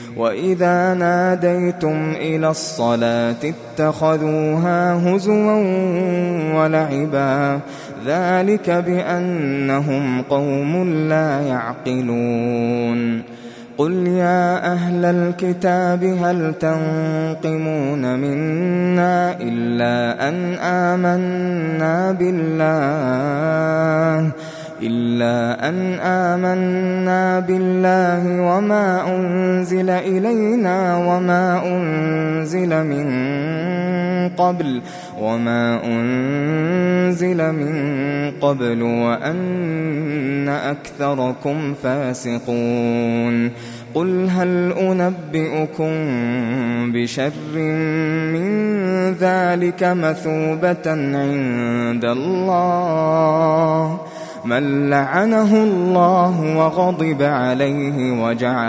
وإذا ناديتم إلى الصلاة اتخذوها هزوا ولعبا ذلك بأنهم قوم لا يعقلون قل يا أهل الكتاب هل تنقمون منا إلا أن آمنا بالله وما أنزل إلينا وما أنزل من قبل وأن أكثركم فاسقون قل هل أنبئكم بشر من ذلك مثوبة عند الله من لعنه الله وغضب عليه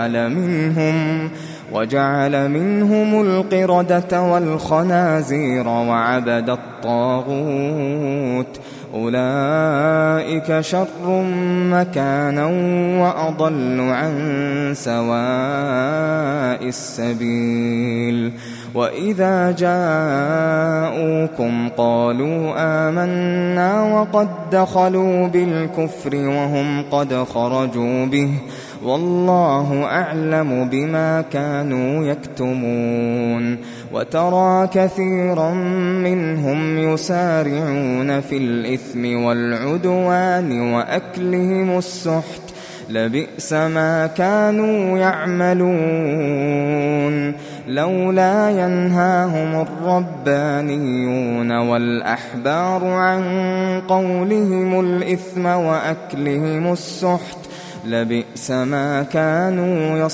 وجعل منهم القردة والخنازير وعبد الطاغوت أولئك شر مكانا وأضل عن سواء السبيل وإذا جاءوكم قالوا آمنا وقد دخلوا بالكفر وهم قد خرجوا به والله أعلم بما كانوا يكتمون وترى كثيرا منهم يسارعون في الإثم والعدوان وأكلهم السحت لبئس ما كانوا يعملون لولا ينهاهم الربانيون والأحبار عن قولهم الإثم وأكلهم السحت لبئس ما كانوا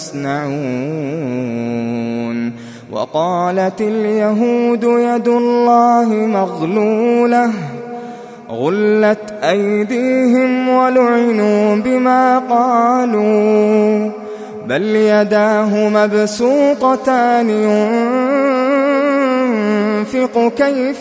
يصنعون وقالت اليهود يد الله مغلولة غلت أيديهم ولعنوا بما قالوا بل يداه مبسوطتان ينفق كيف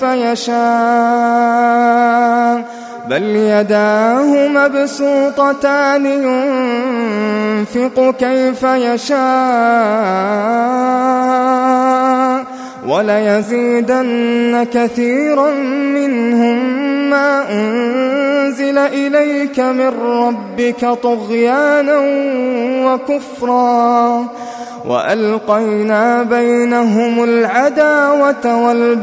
يشاء وليزيدن كثيرا منهم ما أنزل إليك من ربك طغيانا وكفرا وألقينا بينهم العداوة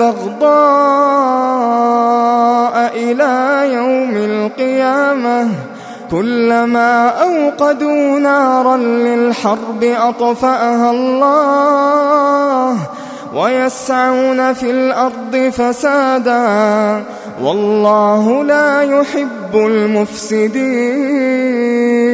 والبغضاء إلى يوم القيامة كلما أوقدوا نارا للحرب أطفأها الله ويسعون في الأرض فسادا والله لا يحب المفسدين